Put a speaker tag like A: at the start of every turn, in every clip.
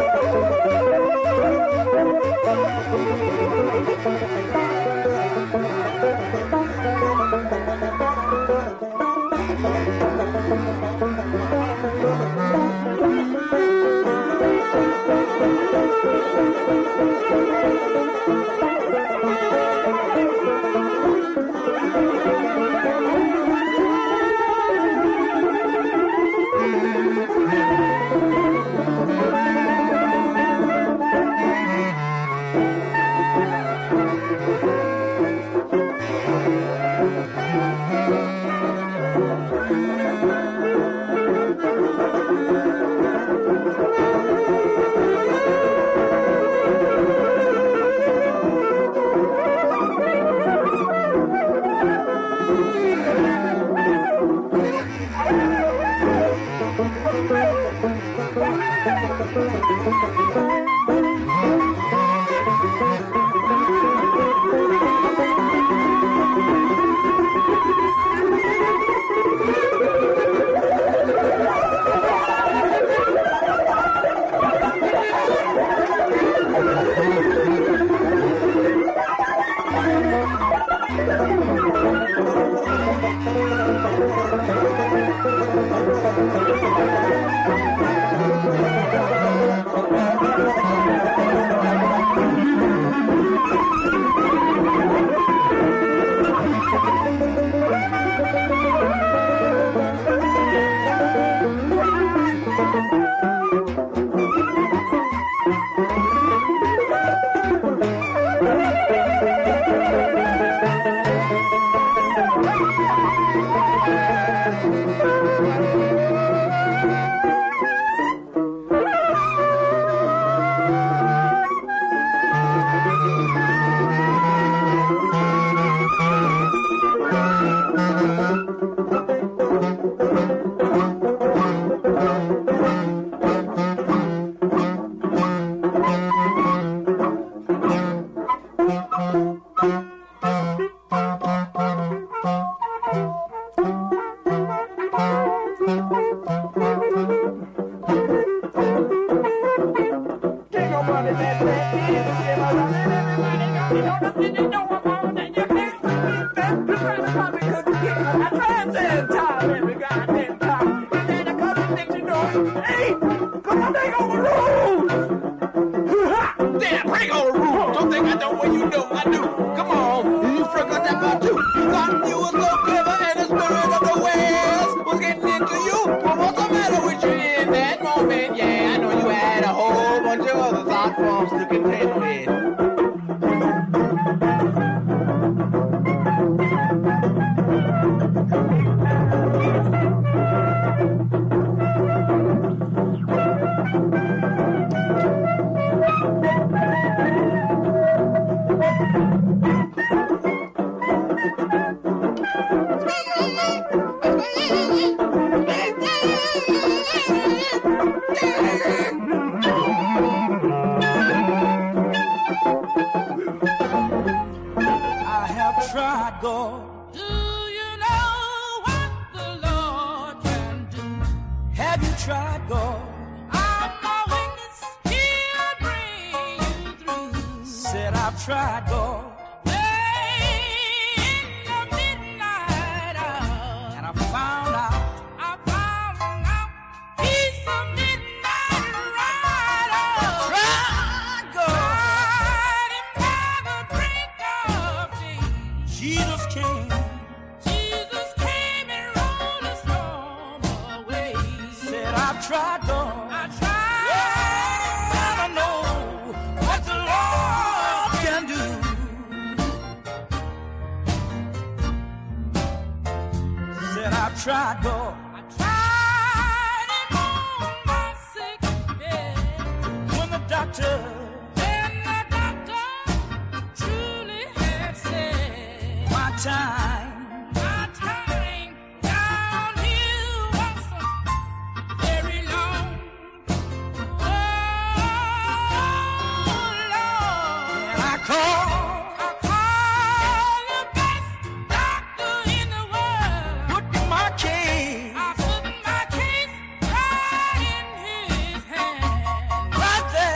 A: Right there.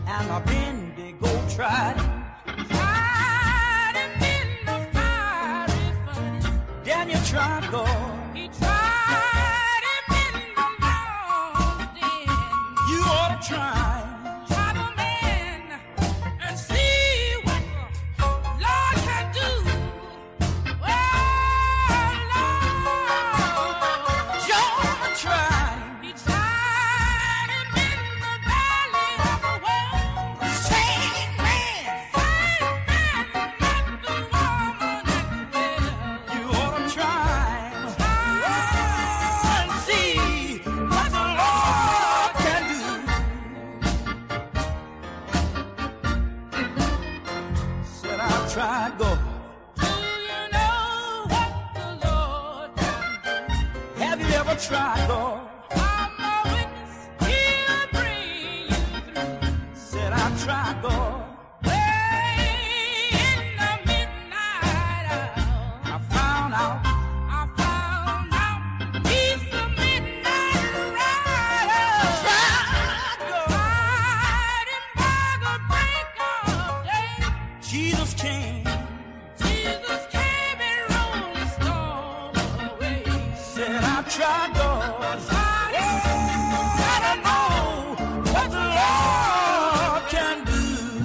A: and a Bendigo tried him. Daniel tried God. He tried him in the Lord's den. You ought to try the man and see what the Lord can do. Oh, Lord, Jonah tried him. He tried him in the valley of the world. Same man, not the woman at the well. You ought to try and see what the Lord can do. Said I'll try God. Do you know what the Lord can do? Have you ever tried God? I'm a witness, he'll bring you through. Said I'll try God. Way in the midnight hour, I found out he's the midnight rider. Tried him by the break of day. Jesus came and rolled the storm away. Said I tried God. Gotta know what the Lord can do.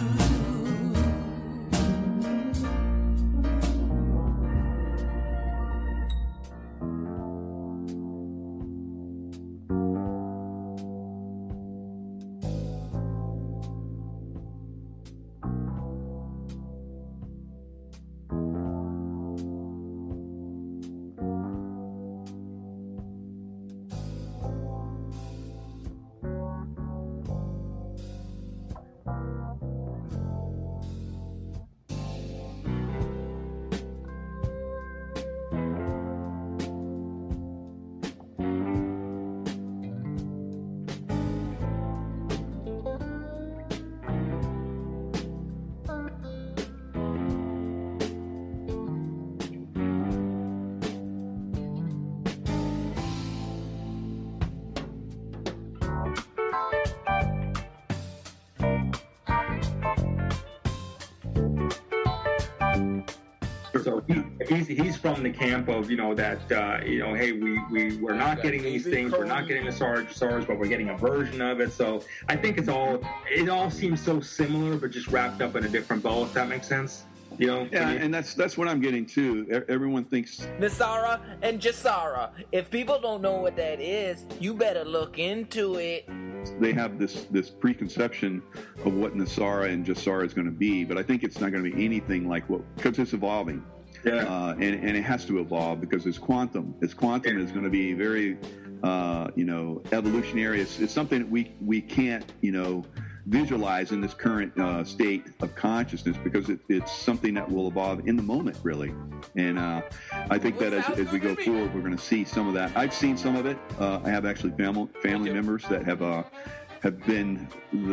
B: So he's from the camp of, that, hey, we're not getting these things, we're not getting the SARS, but we're getting a version of it. So I think it all seems so similar, but just wrapped up in a different bow, if that makes sense. Yeah,
C: and that's what I'm getting too. Everyone thinks
D: Nasara and Jasara. If people don't know what that is, you better look into it.
C: they have this preconception of what Nasara and Jasara is going to be, but I think it's not going to be anything like because it's evolving.
B: Yeah.
C: And it has to evolve because it's quantum. It's quantum is going to be very, evolutionary. It's something that we can't, visualize in this current state of consciousness because it's something that will evolve in the moment, really. And I think that as we go forward, we're going to see some of that. I've seen some of it. I have actually family members that have been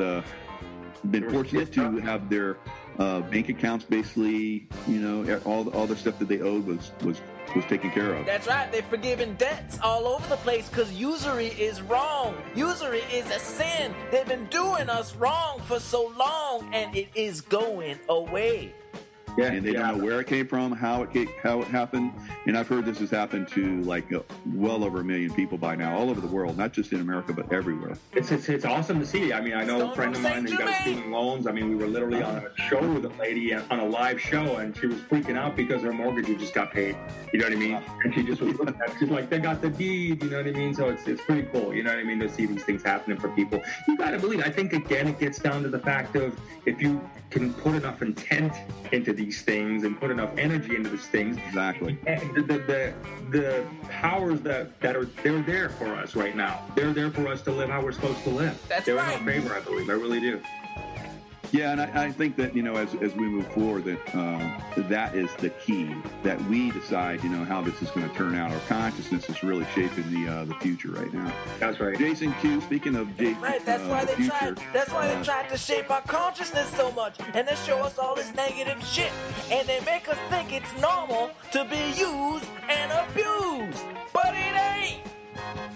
C: fortunate to have their bank accounts basically, all the stuff that they owed was taken care of.
D: That's right. They're forgiving debts all over the place because usury is wrong. Usury is a sin. They've been doing us wrong for so long, and it is going away.
C: Yeah, and they don't know where it came from, how it happened. And I've heard this has happened to well over 1 million people by now, all over the world, not just in America, but everywhere.
B: It's awesome to see. I mean, I know a friend of mine that got student loans. I mean, we were literally on a show with a lady on a live show, and she was freaking out because her mortgage just got paid. You know what I mean? And she just was looking at it. She's like, they got the deed. You know what I mean? So it's pretty cool. You know what I mean? To see these things happening for people. You got to believe. I think again, it gets down to the fact of if you can put enough intent into these things and put enough energy into these things.
C: Exactly.
B: And the powers that are they're there for us right now. They're there for us to live how we're supposed to live.
D: They're
B: in our favor, I believe. I really do.
C: Yeah, and I think that, as we move forward, that is the key, that we decide, how this is going to turn out. Our consciousness is really shaping the future right now.
B: That's right.
C: Jason Q, speaking of Jason,
D: right, that's why they tried to shape our consciousness so much, and they show us all this negative shit, and they make us think it's normal to be used and abused, but it ain't.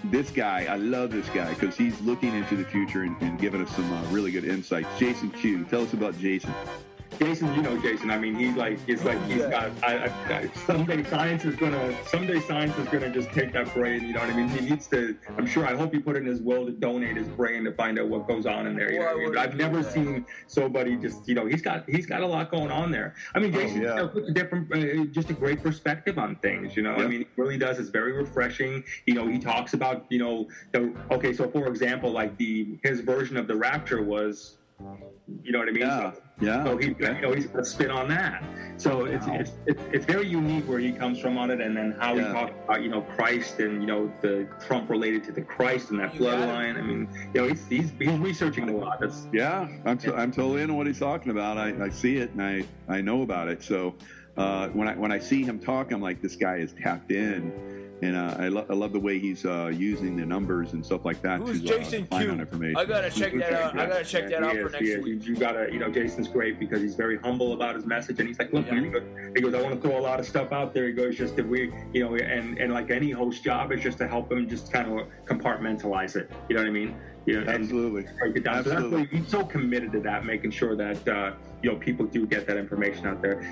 C: this guy, I love this guy because he's looking into the future and giving us some really good insights. Jason Q, tell us about Jason.
B: Jason, you know Jason. I mean, he's got. Someday science is gonna just take that brain. You know what I mean? He needs to. I'm sure. I hope he put it in his will to donate his brain to find out what goes on in there. You know what I mean? But I've never seen somebody just. You know, he's got a lot going on there. I mean, Jason puts a different, just a great perspective on things. You know, I mean, he really does. It's very refreshing. You know, he talks about So for example, like his version of the Rapture was. You know what I mean? So he's got a spin on that. So it's very unique where he comes from on it, and then how he talks about Christ and the Trump related to the Christ and that bloodline. I mean, he's researching a lot.
C: I'm totally into what he's talking about. I see it and I know about it. So when I see him talk, I'm like, this guy is tapped in. And I love the way he's using the numbers and stuff like that
D: Who's
C: to
D: Jason
C: find
D: Q?
C: out information.
D: I gotta check that out. I gotta check that out for next week.
B: You gotta, Jason's great because he's very humble about his message, and he's like, look, man, he goes, I want to throw a lot of stuff out there. He goes, just that we, and like any host job, is just to help him just kind of compartmentalize it. You know what I mean?
C: Absolutely.
B: And break it down. So that's why he's so committed to that, making sure that people do get that information out there.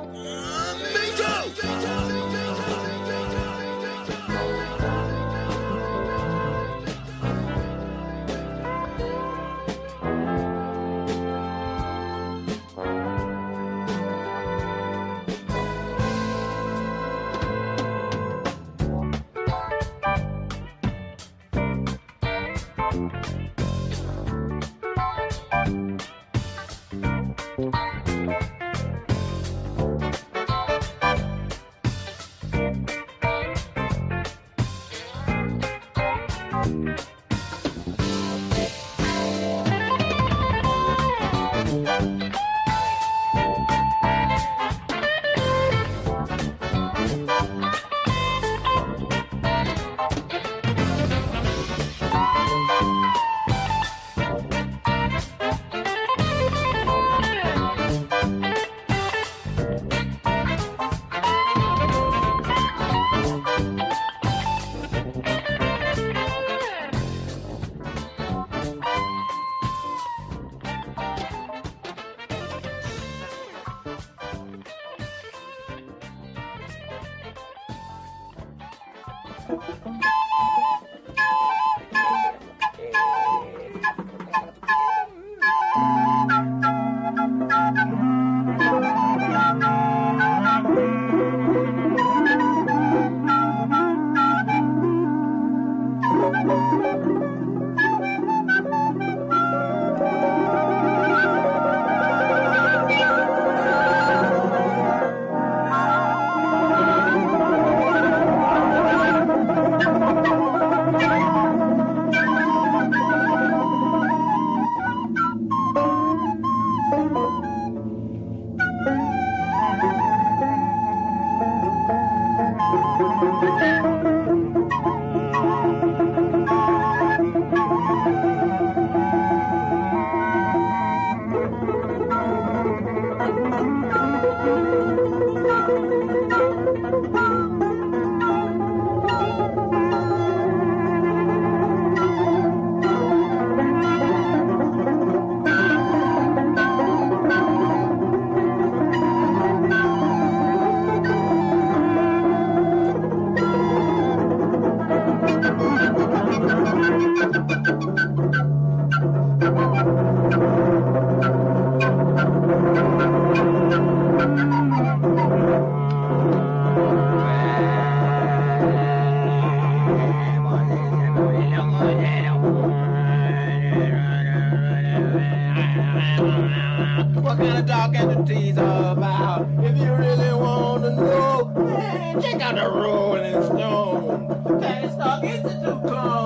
A: What kind of dark entities are about? If you really want to know, man, check out the Rolling Stones. Tavistock Institute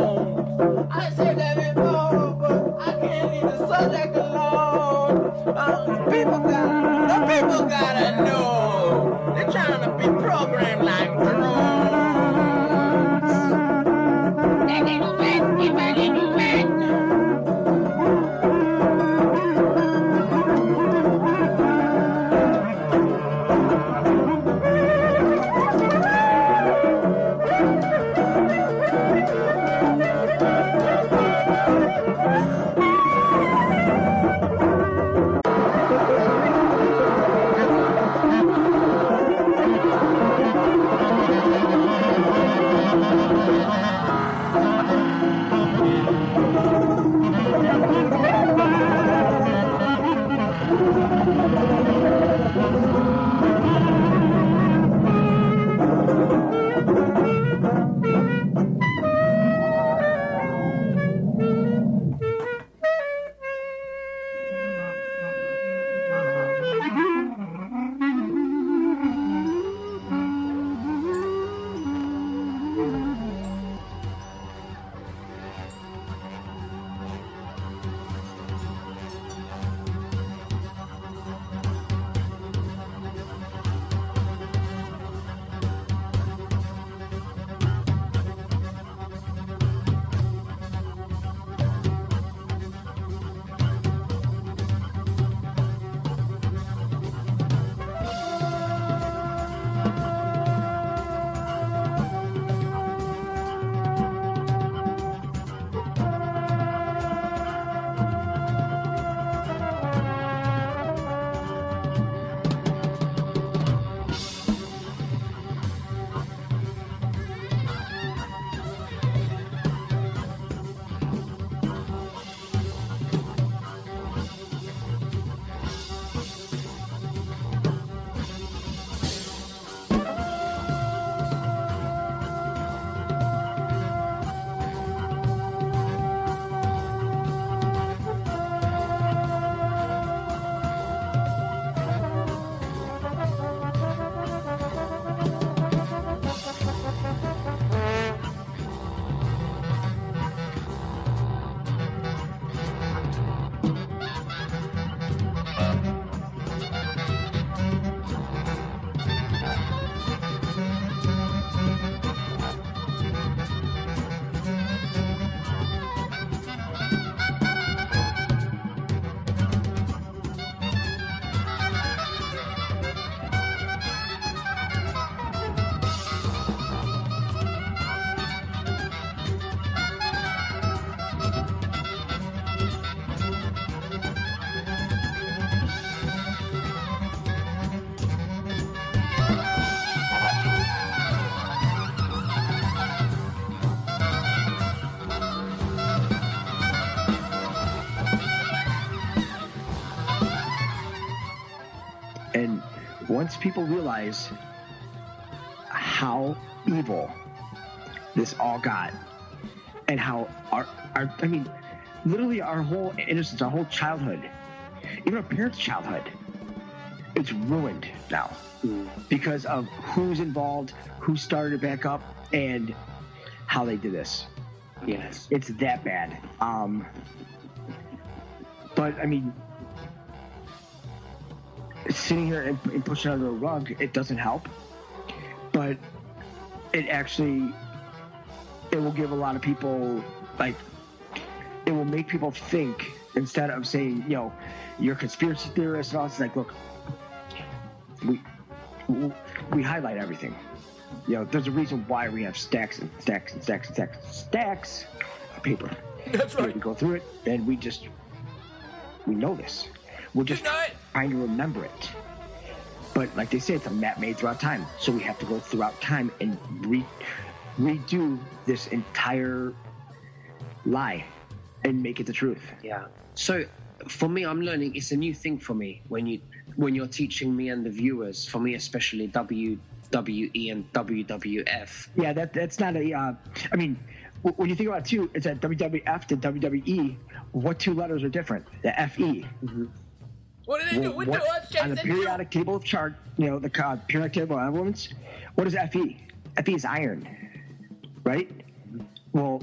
A: clones. I said that before, but I can't leave the subject alone. The people gotta know. They're trying to be programmed like drones.
E: And once people realize how evil this all got, and how literally our whole innocence, our whole childhood, even our parents' childhood, it's ruined now because of who's involved, who started it back up, and how they did this.
F: Yes.
E: It's that bad. But I mean, sitting here and pushing under a rug, it doesn't help. But it will give a lot of people, like, it will make people think, instead of saying, you're a conspiracy theorist and all. It's like, look, we highlight everything. There's a reason why we have stacks and stacks and stacks and stacks of paper.
D: That's right.
E: We go through it, and we know this. We're just trying to remember it. But like they say, it's a map made throughout time. So we have to go throughout time and redo this entire lie and make it the truth.
F: Yeah. So for me, I'm learning. It's a new thing for me when you're teaching me and the viewers. For me, especially WWE and WWF.
E: Yeah, that's not a. I mean, when you think about it too, it's at WWF to WWE. What two letters are different? The FE.
F: Mm-hmm.
D: What do they do? What do us, Jason,
E: on the periodic table of chart, the periodic table of elements, what is FE? FE is iron, right? Well,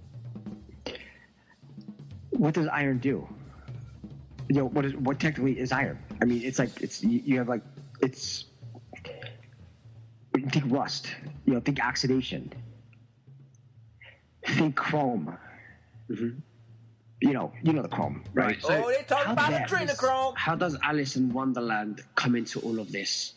E: what does iron do? What technically is iron? I mean, it's like you have like it's. Think rust. Think oxidation. Think chrome. Mm-hmm. You know the chrome, right?
F: So
D: they talk about adrenochrome.
F: How does Alice in Wonderland come into all of this?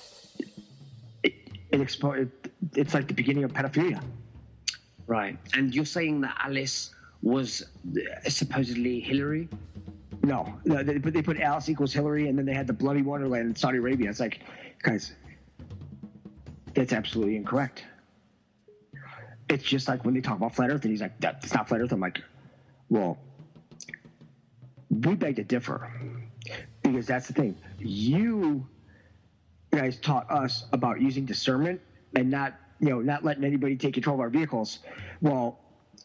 E: It's like the beginning of pedophilia.
F: Right. And you're saying that Alice was supposedly Hillary?
E: No, they put Alice equals Hillary, and then they had the Bloody Wonderland in Saudi Arabia. It's like, guys, that's absolutely incorrect. It's just like when they talk about flat Earth, and he's like, that's not flat Earth. I'm like, well, we beg to differ, because that's the thing. You guys taught us about using discernment and not letting anybody take control of our vehicles. Well,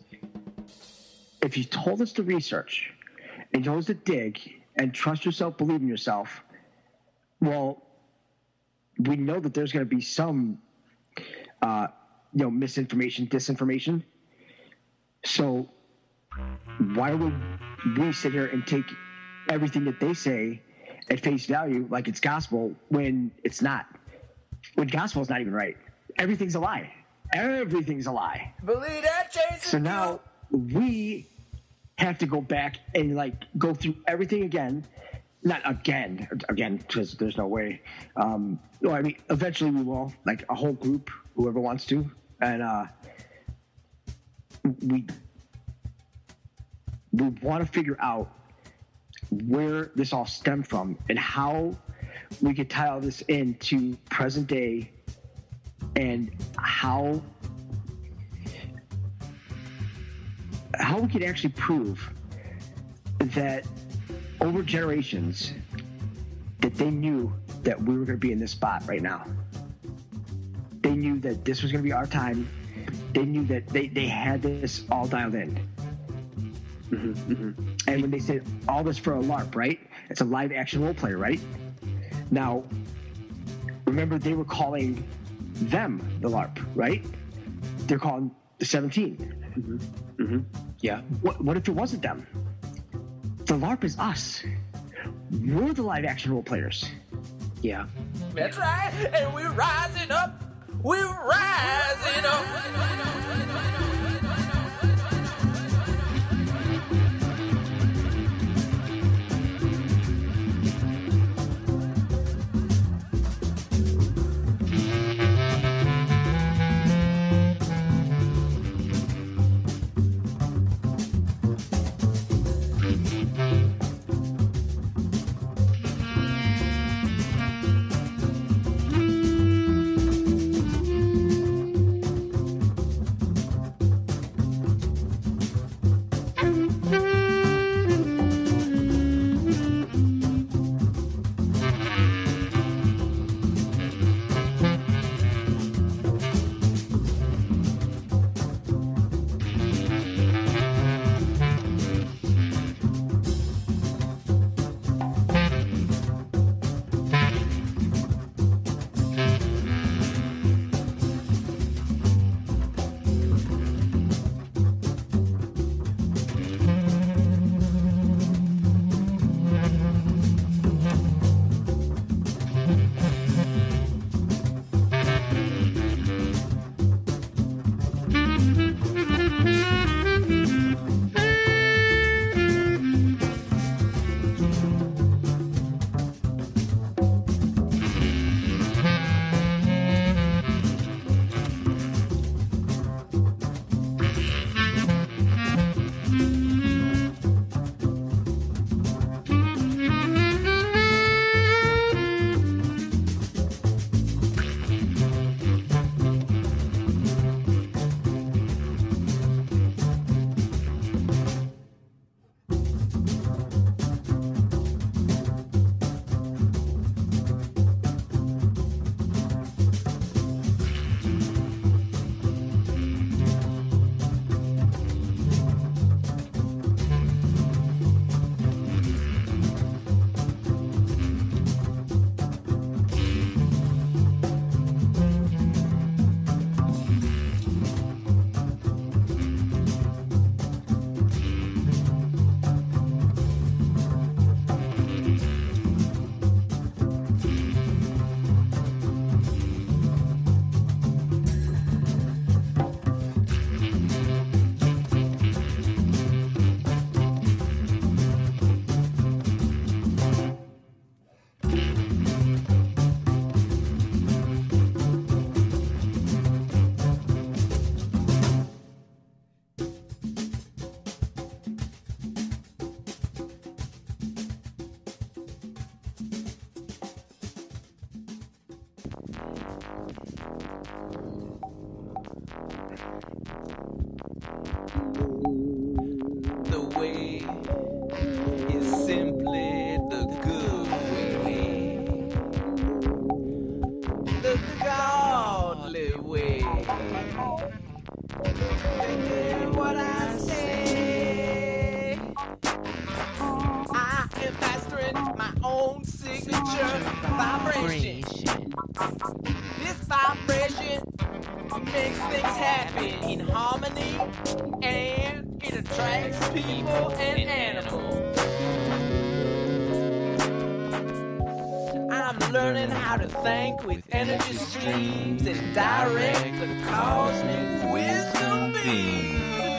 E: if you told us to research and told us to dig and trust yourself, believe in yourself, well, we know that there's going to be some, misinformation, disinformation. So why would we sit here and take everything that they say at face value like it's gospel when it's not? When gospel is not even right. Everything's a lie. Everything's a lie.
D: Believe that, Jason.
E: So now we have to go back and go through everything again. Not again, because there's no way. Eventually we will, like a whole group, whoever wants to, and we want to figure out where this all stemmed from and how we could tie all this into present day, and how we could actually prove that over generations that they knew that we were going to be in this spot right now. They knew that this was going to be our time. They knew that they had this all dialed in. Mm-hmm, mm-hmm. And when they said all this for a LARP, right? It's a live action role player, right? Now, remember they were calling them the LARP, right? They're calling the 17.
F: Mm-hmm. Mm-hmm. Yeah.
E: What if it wasn't them? The LARP is us. We're the live action role players.
F: Yeah.
D: That's right. And we're rising up. We're rising up.
A: The way is simply the good way, the godly way. And what I say, I am mastering my own signature vibration. This vibration makes things happen in harmony, and it attracts people and animals. I'm learning how to think with energy streams and direct the cosmic wisdom beam.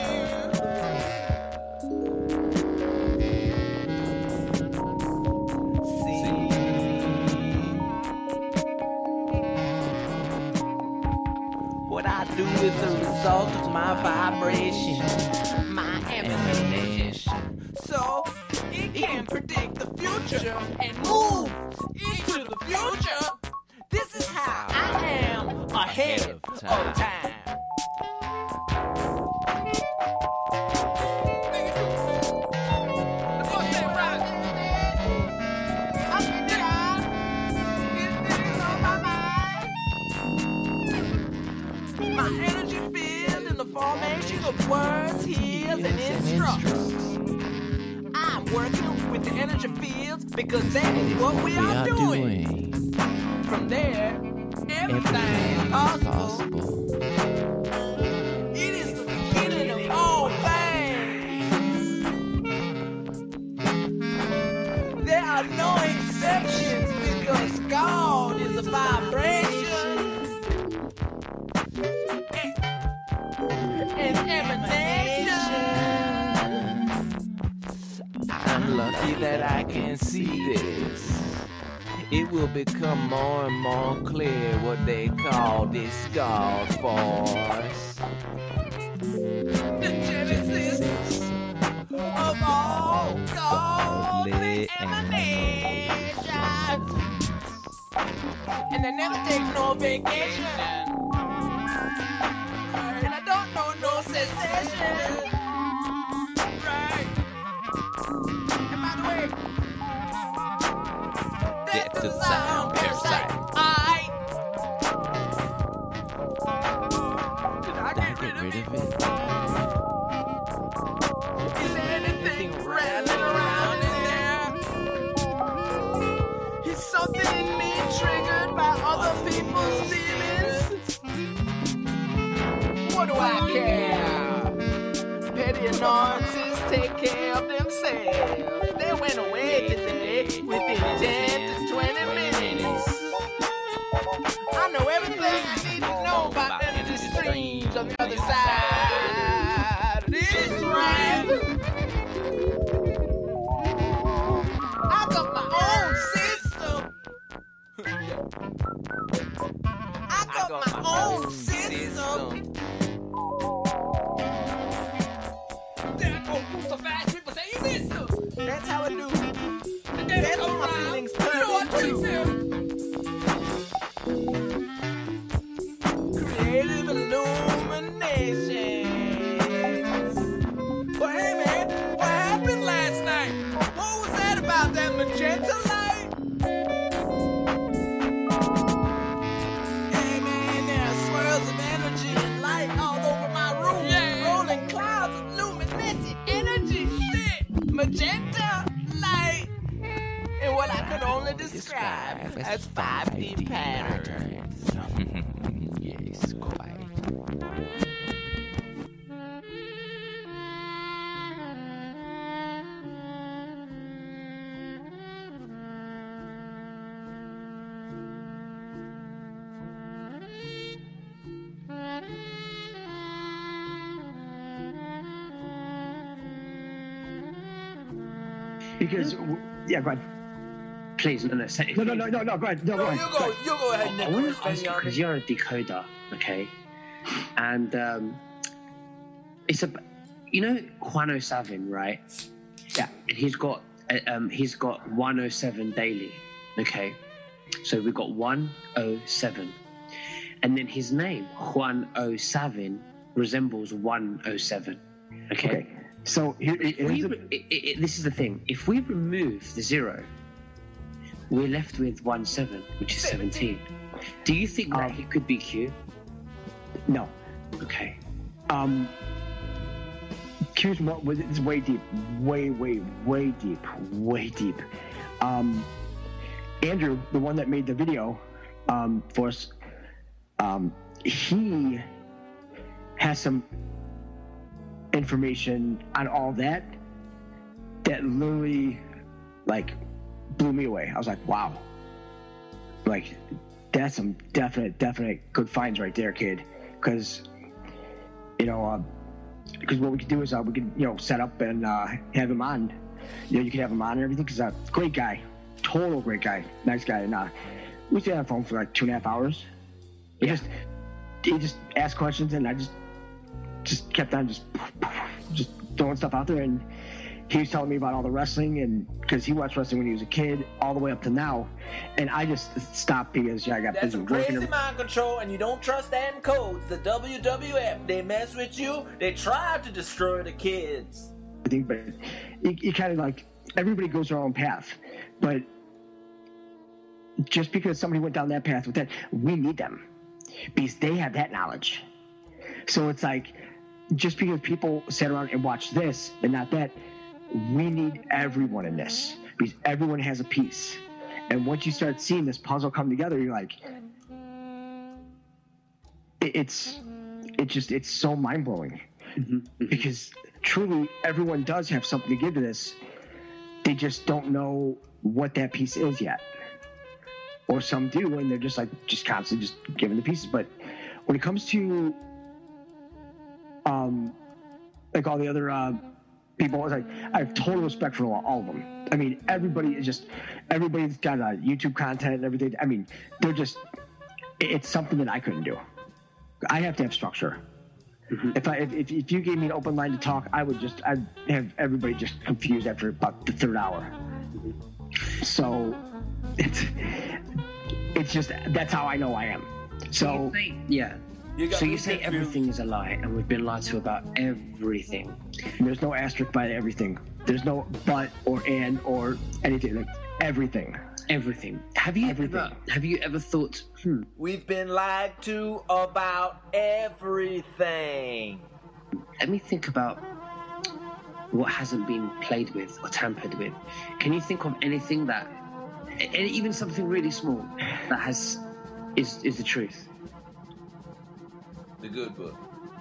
A: What I do is the result of my vibration, my emanation. So it can predict the future and move into the future. This is how I am ahead of time. My energy field in the formation of words, heals, and instructions. I'm working with the energy fields because that is what we are doing. From there, everything is possible. It is the beginning of all things. There are no exceptions because God is a vibration. And emanation. I'm lucky that I can see this. It will become more and more clear what they call this God force. The genesis of all godly emanations. And they never take no vacation. And I don't know no cessation. Right. And by the way, that's the sound parasite. Did I get rid of it? Is there anything rattling around in there? Is something in me triggered by other people's feelings? What do I care? Petty annoyances take care of themselves. They went away today within 10 to 20 minutes. I know everything I need to know about energy streams on the other side of this ramp. I got my own system. I got my own system. That's how I do. That's what my feelings turn into. Creative illuminations. But hey man, what happened last night? What was that about that magenta light? Hey man, there are swirls of energy and light all over my room. Yeah. Rolling clouds of luminescent energy. Shit. Magenta light. And what I could only describe as 5D patterns.
G: Yes, quite.
E: Because, yeah, go ahead.
F: Please, no.
E: No, go ahead. No, go ahead.
A: You go ahead,
F: I want
A: Nicholas.
F: to ask you, because you're a decoder, okay? And it's a, you know, Juano Savin, right?
E: Yeah.
F: And he's got 107 daily, okay? So we've got 107. And then his name, 107, resembles 107. Okay?
E: So here,
F: this is the thing. If we remove the 0, we're left with 17, which is 17. Do you think that he could be Q?
E: No.
F: Okay.
E: Q's more, it's way deep. Way deep. Andrew, the one that made the video for us, he has some information on all that literally like blew me away. I was like, wow, like that's some definite good finds right there, kid. Because because what we could do is we could set up and have him on. You could have him on and everything. Because great guy, total great guy, nice guy. And we stayed on the phone for like 2.5 hours. He just asked questions, and I just kept on just throwing stuff out there. And he was telling me about all the wrestling, and because he watched wrestling when he was a kid, all the way up to now. And I just stopped because I got
D: That's
E: busy
D: some
E: working.
D: crazy mind control, and you don't trust them codes. The WWF, they mess with you. They try to destroy the kids.
E: But you kind of like, everybody goes their own path, but just because somebody went down that path with that, we need them because they have that knowledge. So it's like, just because people sat around and watched this and not that, we need everyone in this because everyone has a piece. And once you start seeing this puzzle come together, you're like, it's so mind-blowing. Because truly everyone does have something to give to this. They just don't know what that piece is yet. Or some do, and they're just constantly just giving the pieces. But when it comes to like all the other people, I have total respect for all of them. I mean, everybody's got YouTube content and everything. I mean, it's something that I couldn't do. I have to have structure. If you gave me an open line to talk, I'd have everybody just confused after about the third hour. So it's just, that's how I know I am. So
F: you say everything is a lie, and we've been lied to about everything.
E: There's no asterisk by everything. There's no but or and or anything. Like everything.
F: Everything. Have you ever thought?
D: We've been lied to about everything.
F: Let me think about what hasn't been played with or tampered with. Can you think of anything that, even something really small, that is the truth?
D: The good book.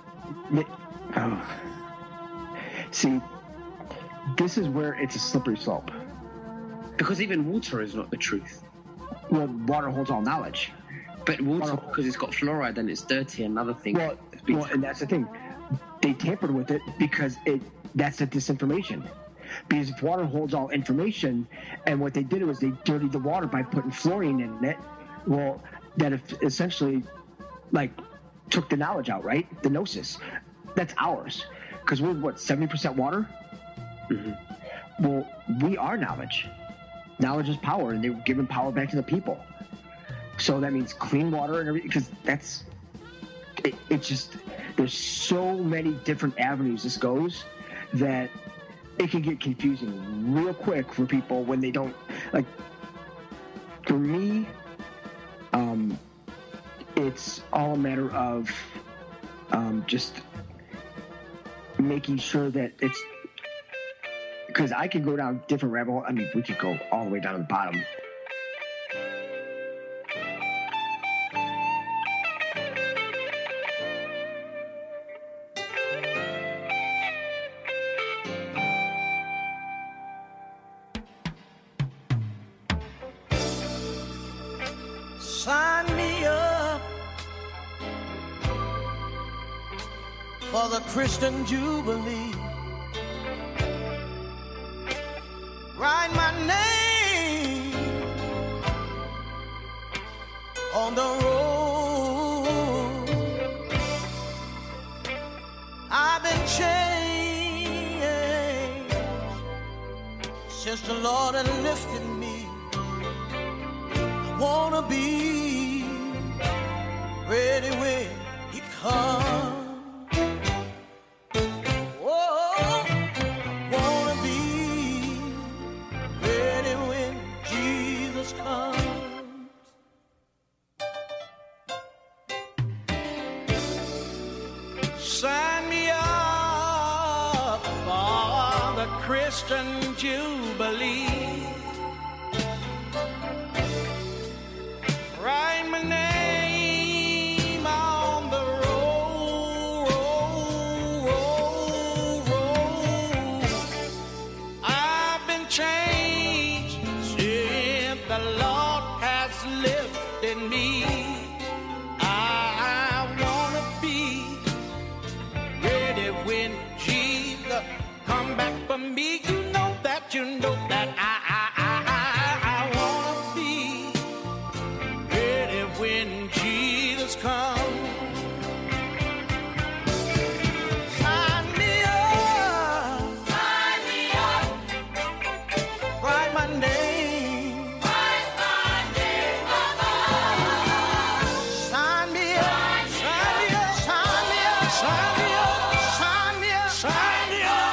E: See, this is where it's a slippery slope.
F: Because even water is not the truth.
E: Well, water holds all knowledge.
F: But water, because it's got fluoride and it's dirty, another thing.
E: Well, and that's the thing. They tampered with it because that's the disinformation. Because if water holds all information, and what they did was they dirtied the water by putting fluorine in it, well, that essentially, like, took the knowledge out, right? The gnosis. That's ours. Because we're, 70% water? Well, we are knowledge. Knowledge is power, and they're giving power back to the people. So that means clean water and everything, because it's just, there's so many different avenues this goes that it can get confusing real quick for people when they don't, like, for me, it's all a matter of just making sure that it's, because I could go down different rabbit holes. I mean, we could go all the way down to the bottom.
A: Sign me up for the Christian Jubilee. Write my name on the road. I've been changed since the Lord had lifted me. wanna be ready when he comes. Oh, I wanna be ready when Jesus comes. Sign me up for the Christian Jubilee. Write my name on the roll, roll, roll, roll. I've been changed since the Lord has lifted me. I wanna be ready when Jesus come back for me. You know that I wanna be ready when Jesus comes. Sign me up. Sign me up. Write my name. Write my name above. Sign me up. Sign me up. Sign me up. Sign me up. Sign me up. Sign me up.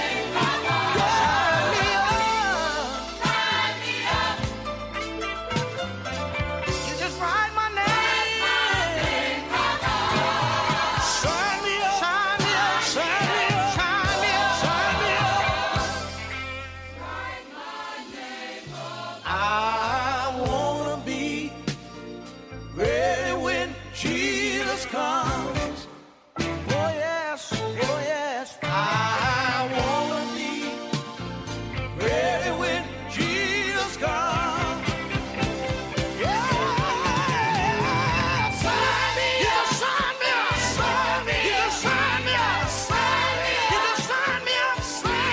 A: Comes. Oh yes, I wanna be ready when Jesus comes. Yeah, sign me up, sign me up, sign me up, sign me up, sign me up, you just sign me up, sign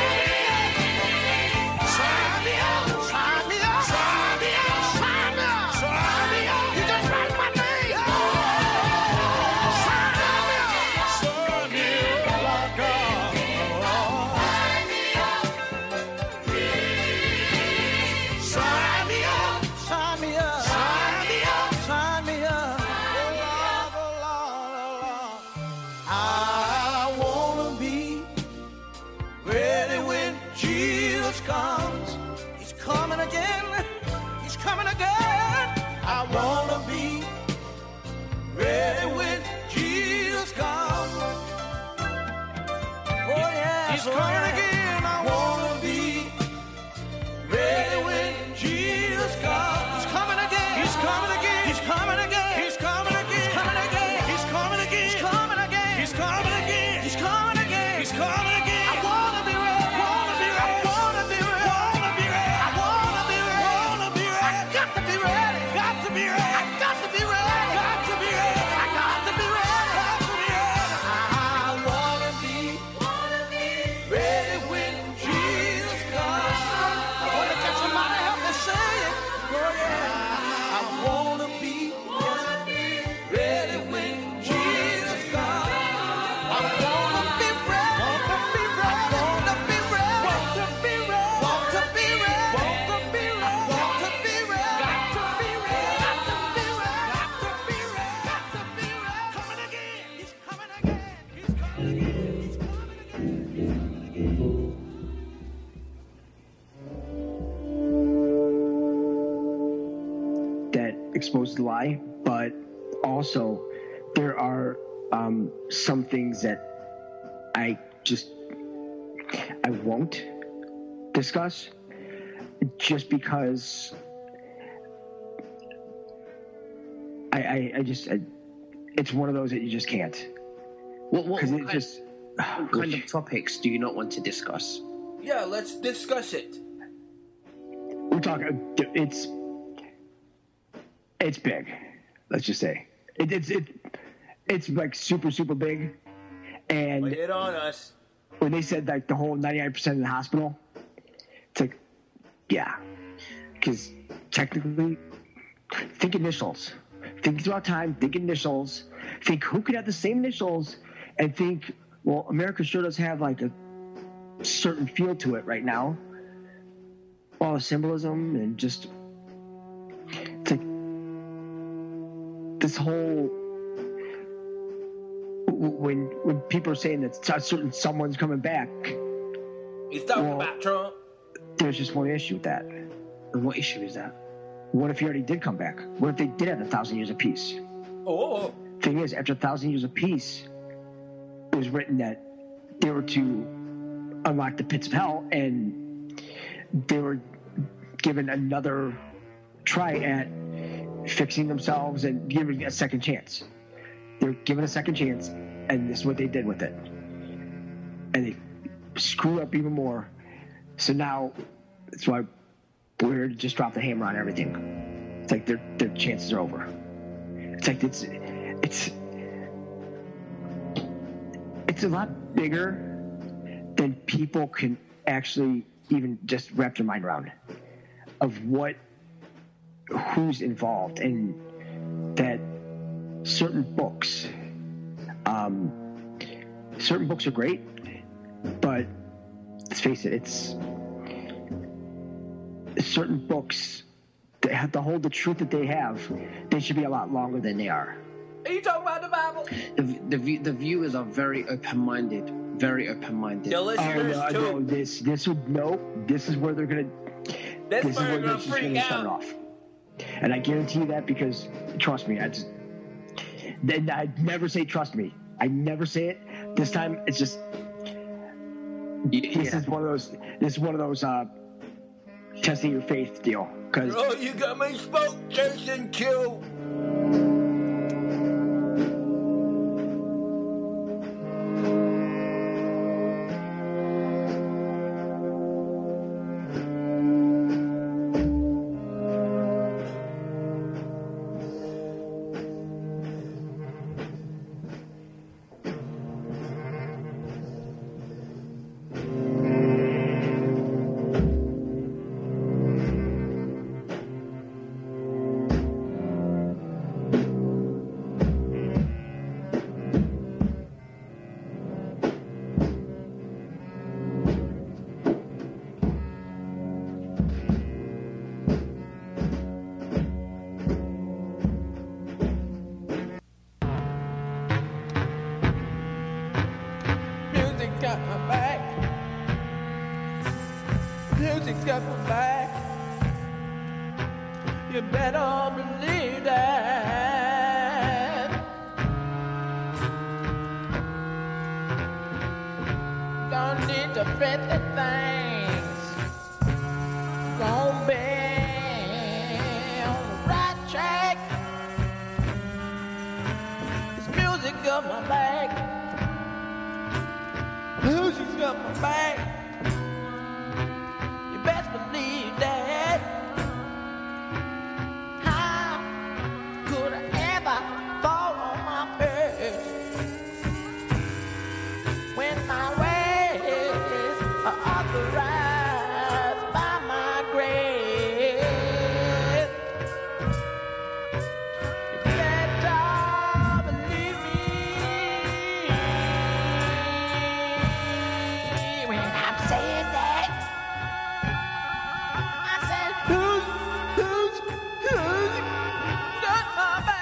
A: me up, sign me up, sign me up, sign me up, sign me up, you just write my name. Comes. He's coming again. He's coming again. I wanna be ready when Jesus comes. Oh yeah, he's coming again. I wanna be ready when Jesus comes. He's coming again. He's coming again. He's coming again. He's coming again. He's coming again. He's coming again. He's coming again. He's coming again. He's coming again. He's coming again. I wanna be ready.
E: Exposed the lie, but also there are some things that I won't discuss just because it's one of those that you just can't.
F: What kind of topics do you not want to discuss?
D: Yeah, let's discuss it.
E: We're talking. It's big. Let's just say it's like super big. And
D: lay it on us.
E: When they said like the whole 99% of the hospital, it's like, yeah, because technically, think initials. Think throughout time. Think initials. Think who could have the same initials, and think, well, America sure does have like a certain feel to it right now. All the symbolism and just, it's like, this whole when people are saying that certain someone's coming back,
D: He's talking about Trump.
E: there's just one issue with that.
F: And what issue is that?
E: What if he already did come back? What if they did have 1,000 years of peace?
D: Oh,
E: Thing is, after 1,000 years of peace, it was written that they were to unlock the pits of hell, and they were given another try at fixing themselves and giving a second chance. They were given a second chance, and this is what they did with it. And they screwed up even more. So now, that's why we're just drop the hammer on everything. It's like their chances are over. It's like it's a lot bigger than people can actually even just wrap their mind around of who's involved, and that certain books are great, but let's face it, it's certain books that have to hold the truth that they have. They should be a lot longer than they are.
D: are you talking about the Bible?
F: The viewers are very open-minded. Very open-minded.
D: The listeners too.
E: This is where they're gonna.
D: This
E: This is where
D: bird gonna
E: this is
D: freak
E: gonna start
D: out.
E: off. And I guarantee you that, because trust me, I never say trust me. I never say it. This time it's just. This is one of those. This is one of those testing your faith deal. Because
D: Oh, you got me spoke, Jason Q. Music got my back. Music's got my back. You better believe that. Don't need to fret the things. Gonna be on the right track. This music got my back. Music's got my back. You best believe that. How could I ever fall on my face when my ways are authorized by my grace? You better believe me when I'm saying that. I said, who's got my back?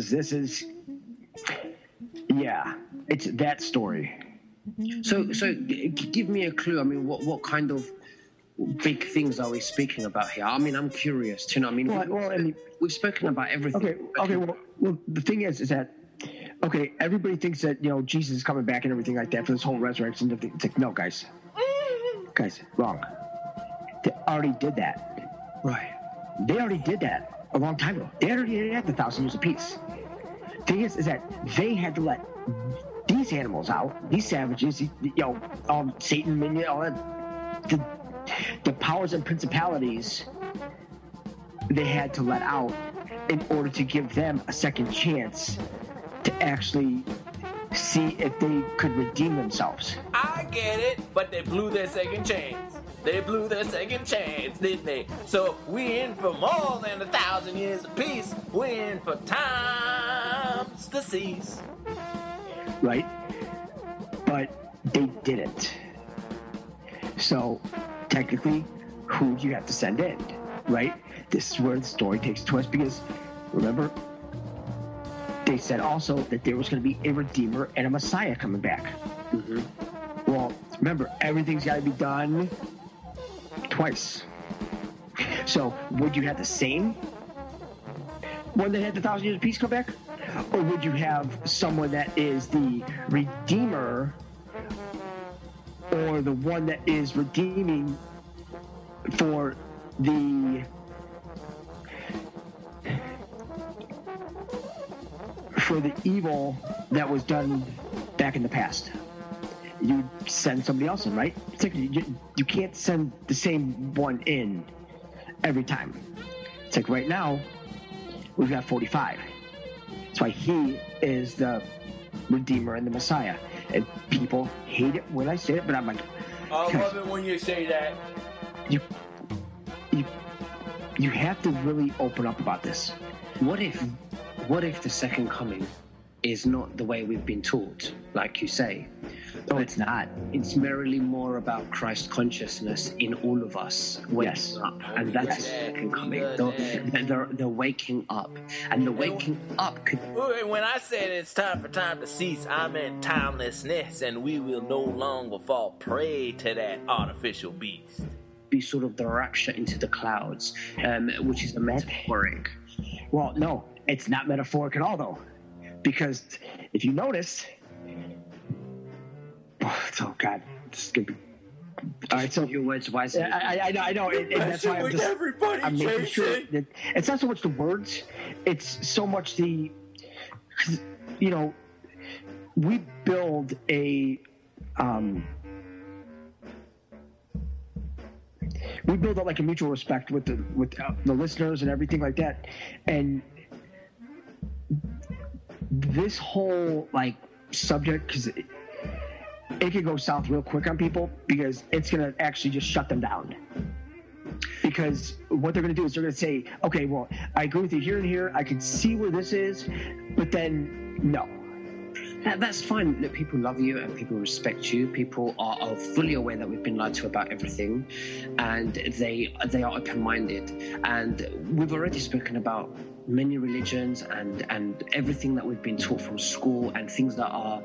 E: This is, yeah, it's that story.
F: So give me a clue. I mean, what kind of big things are we speaking about here? I mean, I'm curious to know. I mean, we've spoken about everything.
E: Okay. Well, the thing is that, okay, everybody thinks that, Jesus is coming back and everything like that for this whole resurrection. It's like, no, guys, wrong. They already did that.
F: Right.
E: They already did that a long time ago. They already had the 1,000 years of peace. Thing is that they had to let these animals out, these savages, Satan, minion, all that, the powers and principalities they had to let out in order to give them a second chance to actually see if they could redeem themselves.
D: I get it, but they blew their second chance. They blew their second chance, didn't they? So we in for more than 1,000 years of peace. We're in for times to cease.
E: Right? But they didn't. So technically, who do you have to send in? Right? This is where the story takes a twist, because remember, they said also that there was going to be a Redeemer and a Messiah coming back. Mm-hmm. Well, remember, everything's got to be done twice. So would you have the same one that had the 1,000 years of peace come back? Or would you have someone that is the Redeemer, or the one that is redeeming for the evil that was done back in the past? You send somebody else in, right? It's like you can't send the same one in every time. It's like right now, we've got 45. That's why he is the Redeemer and the Messiah. And people hate it when I say it, but I'm like,
D: I love it when you say that.
E: You have to really open up about this.
F: What if the second coming is not the way we've been taught, like you say?
E: No, it's not.
F: It's merely more about Christ consciousness in all of us waking up, and that's the second coming. They're waking up, and the waking up could.
D: When I said it's time to cease, I meant timelessness, and we will no longer fall prey to that artificial beast.
F: Be sort of the rapture into the clouds, which is a metaphoric.
E: Well, no, it's not metaphoric at all, though, because if you notice. Oh God! This is gonna be... All right, so
F: your words wisely.
E: I know, and that's why I'm making sure that it's not so much the words; it's so much the, we build a we build up like a mutual respect with the listeners and everything like that, and this whole like subject, because it could go south real quick on people, because it's going to actually just shut them down. Because what they're going to do is they're going to say, okay, well, I agree with you here and here. I can see where this is, but then no.
F: That's fine. Look, people love you and people respect you. People are fully aware that we've been lied to about everything, and they are open-minded. And we've already spoken about many religions and everything that we've been taught from school, and things that are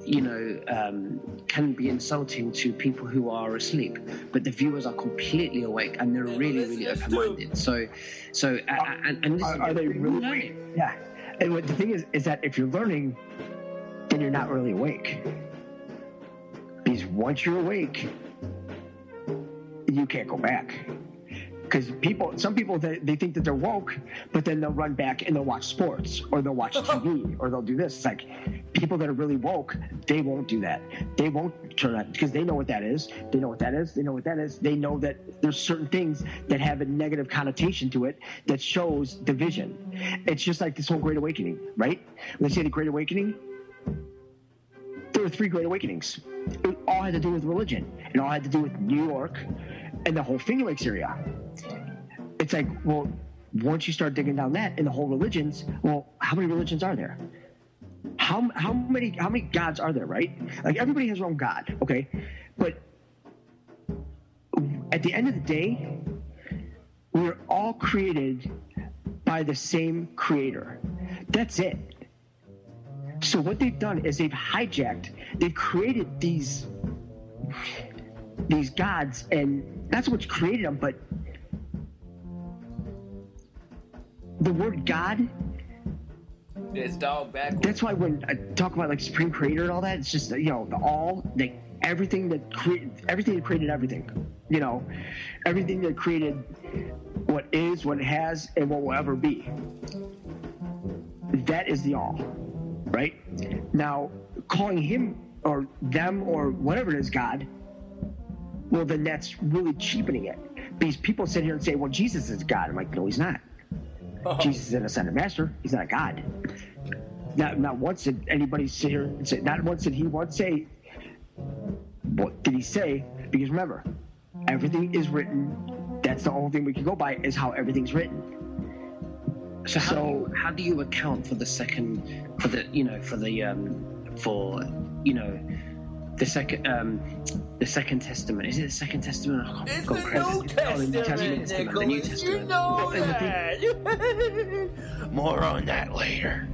F: can be insulting to people who are asleep, but the viewers are completely awake and they're really, really open-minded. So, and listen,
E: are they really learning? Yeah. And what the thing is that if you're learning, then you're not really awake. Because once you're awake, you can't go back. Because some people, they think that they're woke, but then they'll run back and they'll watch sports, or they'll watch TV, or they'll do this. It's like people that are really woke, they won't do that. They won't turn on, because they know what that is. They know what that is. They know what that is. They know that there's certain things that have a negative connotation to it that shows division. It's just like this whole Great Awakening, right? When they say the Great Awakening, there were 3 Great Awakenings. It all had to do with religion. It all had to do with New York and the whole Finger Lakes area. It's like, well, once you start digging down that and the whole religions, well, how many religions are there? How many gods are there, right? Like, everybody has their own God, okay? But at the end of the day, we're all created by the same creator. That's it. So what they've done is they've created these gods, and not so much created them, but the word God,
D: It's dog backwards.
E: that's why when I talk about like Supreme Creator and all that, it's just, you know, the all, like everything that created everything, you know, everything that created what is, what it has, and what will ever be. That is the all, right? Now, calling him or them or whatever it is God, well, then that's really cheapening it. Because people sit here and say, well, Jesus is God. I'm like, no, he's not. Jesus is an ascended master. He's not a God. Not once did anybody sit here and say, not once did he once say, what did he say? Because remember, everything is written. That's the only thing we can go by, is how everything's written.
F: So how do you account for the second Testament? Is it the Second Testament? Oh,
D: It's
F: God,
D: the
F: crazy.
D: New
F: Oh,
D: Testament,
F: the
D: Nicholas.
F: New
D: You
F: Testament.
D: know that. More on that later.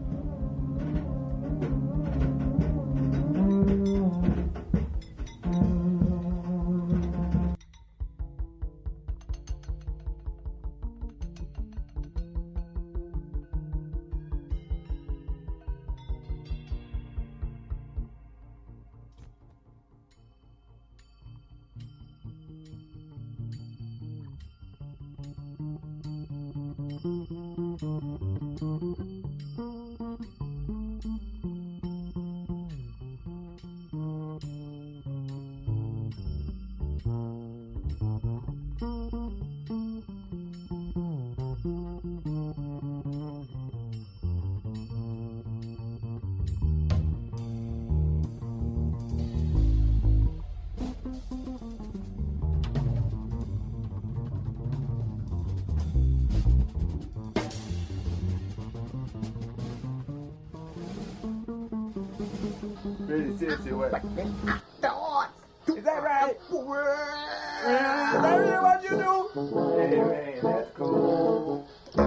H: Really seriously, what? Is that right? Is that really what you do? Hey, man, that's cool.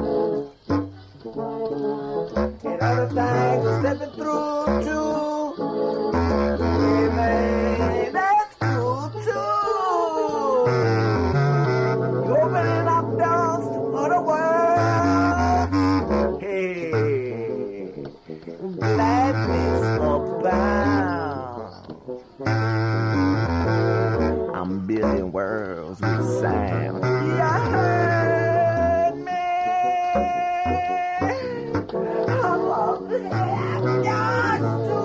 H: And other things are stepping through, too. Hey, man, that's cool, too. You're opening up doors to other worlds. Hey, life is abound. I'm building worlds with sound. You heard me. I love it. Just to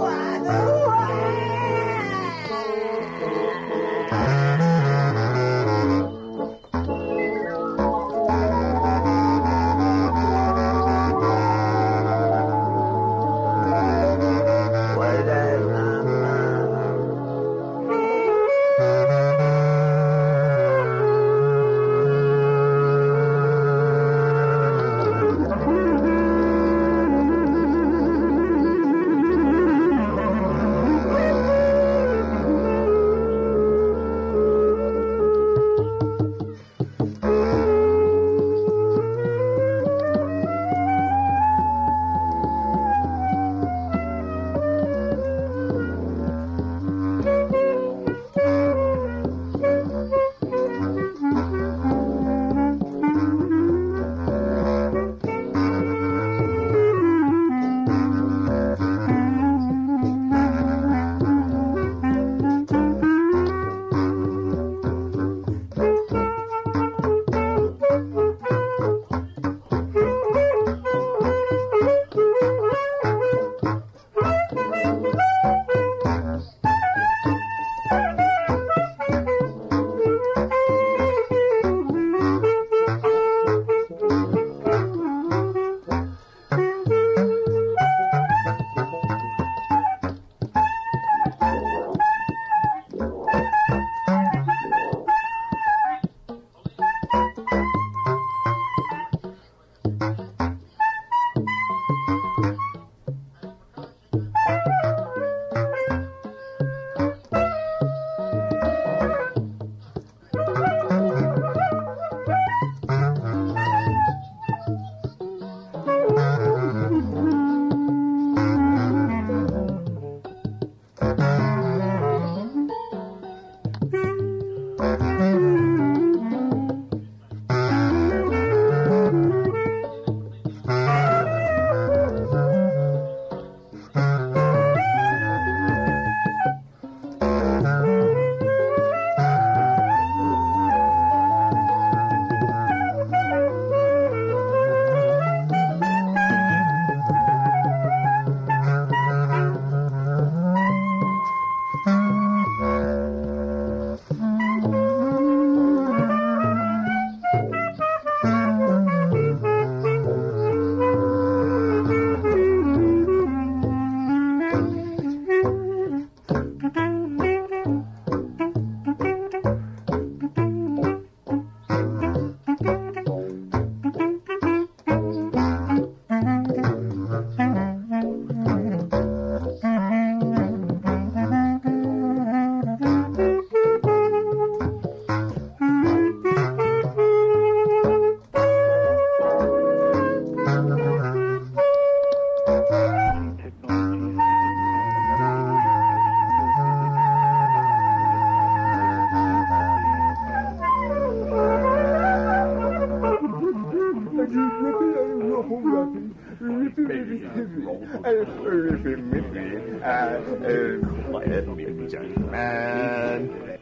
H: Man.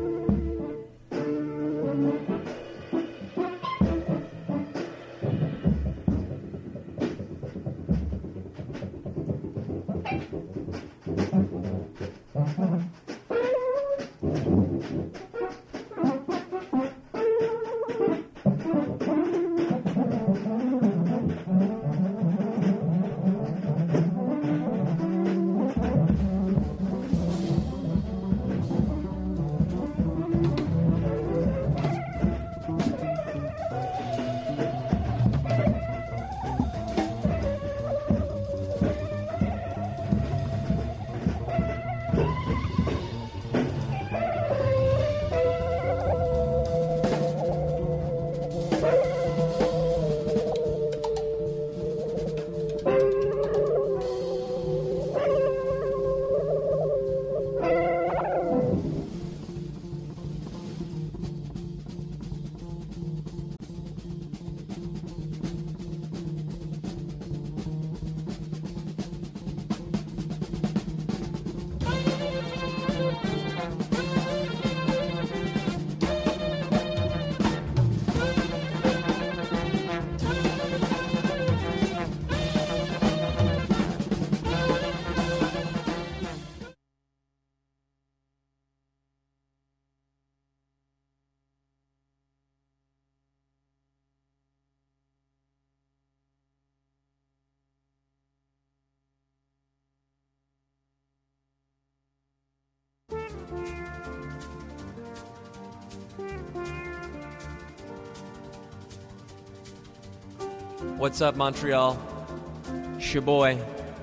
I: What's up, Montreal? Shaboy.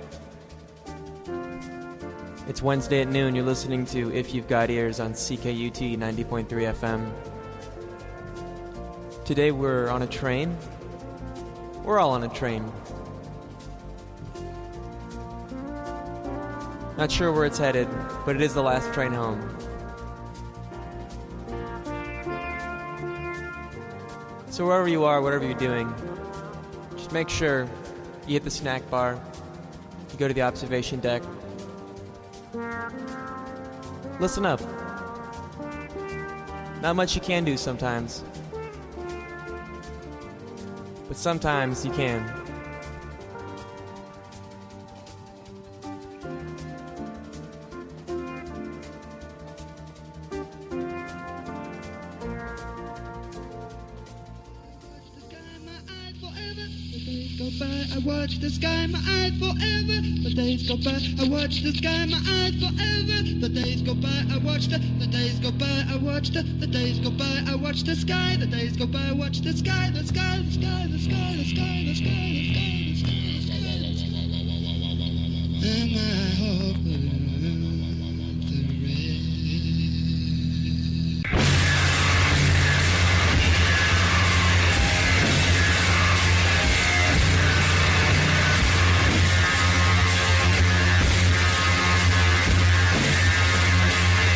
I: It's Wednesday at noon. You're listening to If You've Got Ears on CKUT 90.3 FM. Today we're on a train. We're all on a train. Not sure where it's headed, but it is the last train home. So wherever you are, whatever you're doing, just make sure you hit the snack bar, you go to the observation deck. Listen up. Not much you can do sometimes, but sometimes you can.
J: I watch the sky, my eyes forever. The days go by, I watch the sky, my eyes forever. The days go by, I watch the days go by, I watch the days go by, I watch the sky, the days go by, I watch the sky, the sky, the sky, the sky, the sky, the sky, the sky, the sky, the sky, the sky. And I hope